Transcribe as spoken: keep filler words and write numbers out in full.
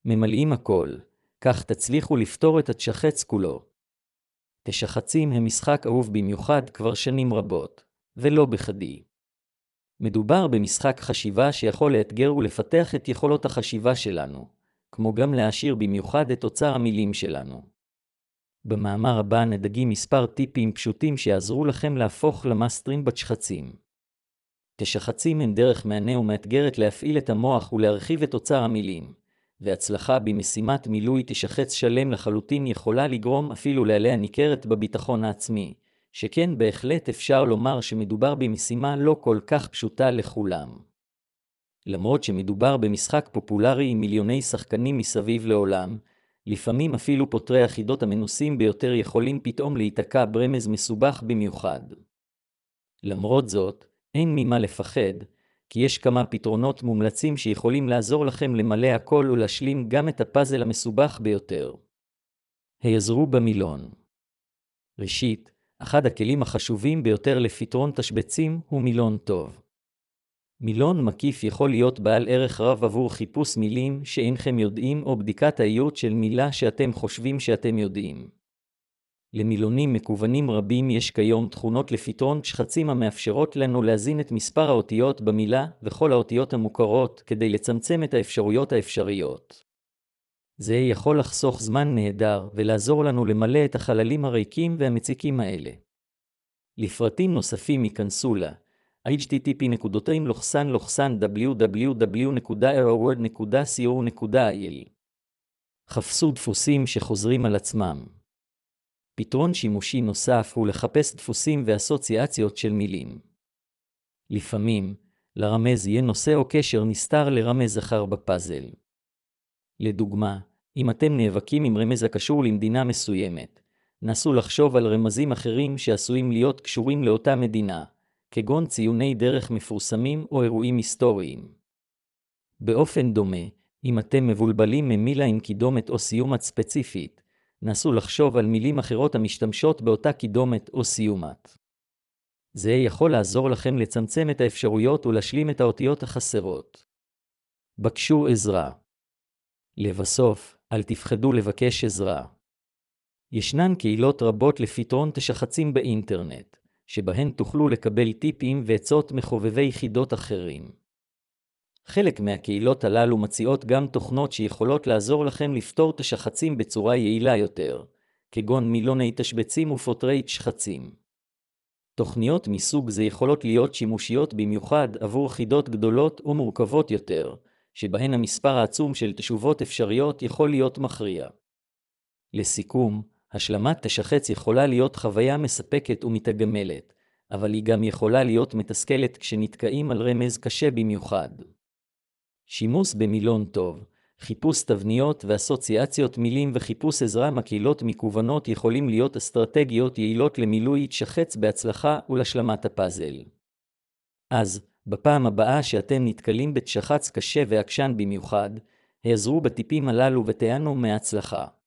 ממלאים הכל, כך תצליחו לפתור את התשחץ כולו. תשחצים הם משחק אהוב במיוחד כבר שנים רבות, ולא בכדי. מדובר במשחק חשיבה שיכול לאתגר ולפתח את יכולות החשיבה שלנו, כמו גם להעשיר במיוחד את אוצר המילים שלנו. במאמר הבא נדגים מספר טיפים פשוטים שיעזרו לכם להפוך למאסטרים בתשחצים. תשחצים הם דרך מענה ומאתגרת להפעיל את המוח ולהרחיב את אוצר המילים, והצלחה במשימת מילוי תשחץ שלם לחלוטין יכולה לגרום אפילו לעלייה ניכרת בביטחון העצמי, שכן בהחלט אפשר לומר שמדובר במשימה לא כל כך פשוטה לכולם. למרות שמדובר במשחק פופולרי עם מיליוני שחקנים מסביב לעולם, לפעמים אפילו פותרי החידות המנוסים ביותר יכולים פתאום להיתקע ברמז מסובך במיוחד. למרות זאת, אין ממה לפחד, כי יש כמה פתרונות מומלצים שיכולים לעזור לכם למלא הכל ולהשלים גם את הפאזל המסובך ביותר. היעזרו במילון. ראשית, אחד הכלים החשובים ביותר לפתרון תשבצים הוא מילון טוב. מילון מקיף יכול להיות בעל ערך רב עבור חיפוש מילים שאינכם יודעים או בדיקת האיות של מילה שאתם חושבים שאתם יודעים. למילונים מקוונים רבים יש כיום תכונות לפתרון תשחצים המאפשרות לנו להזין את מספר האותיות במילה וכל האותיות המוכרות כדי לצמצם את האפשרויות האפשריות. זה יכול לחסוך זמן נהדר ולעזור לנו למלא את החללים הריקים והמציקים האלה. לפרטים נוספים ייכנסו ל אייץ' טי טי פי דאבליו דאבליו דאבליו נקודה arrowword נקודה קו נקודה איי אל. חפשו דפוסים שחוזרים על עצמם. פתרון שימושי נוסף הוא לחפש דפוסים ואסוציאציות של מילים. לפעמים, לרמז יהיה נושא או קשר נסתר לרמז אחר בפאזל. לדוגמה, אם אתם נאבקים עם רמז הקשור למדינה מסוימת, נסו לחשוב על רמזים אחרים שעשויים להיות קשורים לאותה מדינה, כגון ציוני דרך מפורסמים או אירועים היסטוריים. באופן דומה, אם אתם מבולבלים ממילה עם קידומת או סיומת ספציפית, נסו לחשוב על מילים אחרות המשתמשות באותה קידומת או סיומת. זה יכול לעזור לכם לצמצם את האפשרויות ולהשלים את האותיות החסרות. בקשו עזרה. לבסוף, אל תפחדו לבקש עזרה. ישנן קהילות רבות לפתרון תשחצים באינטרנט, שבהן תוכלו לקבל טיפים ועצות מחובבי חידות אחרים. חלק מהקהילות הללו מציעות גם תוכנות שיכולות לעזור לכם לפתור תשחצים בצורה יעילה יותר, כגון מילוני תשבצים ופותרי תשחצים. תוכניות מסוג זה יכולות להיות שימושיות במיוחד עבור חידות גדולות או מורכבות יותר, שבהן המספר העצום של תשובות אפשריות יכול להיות מכריע. לסיכום, השלמת תשחץ יכולה להיות חוויה מספקת ומתגמלת, אבל היא גם יכולה להיות מתסכלת כשנתקעים על רמז קשה במיוחד. שימוש במילון טוב, חיפוש תבניות ואסוציאציות מילים וחיפוש עזרה מקהילות מקוונות יכולים להיות אסטרטגיות יעילות למילוי תשחץ בהצלחה ולהשלמת הפאזל. אז, בפעם הבאה שאתם נתקלים בתשחץ קשה ועקשן במיוחד, העזרו בטיפים הללו ותיענו מהצלחה.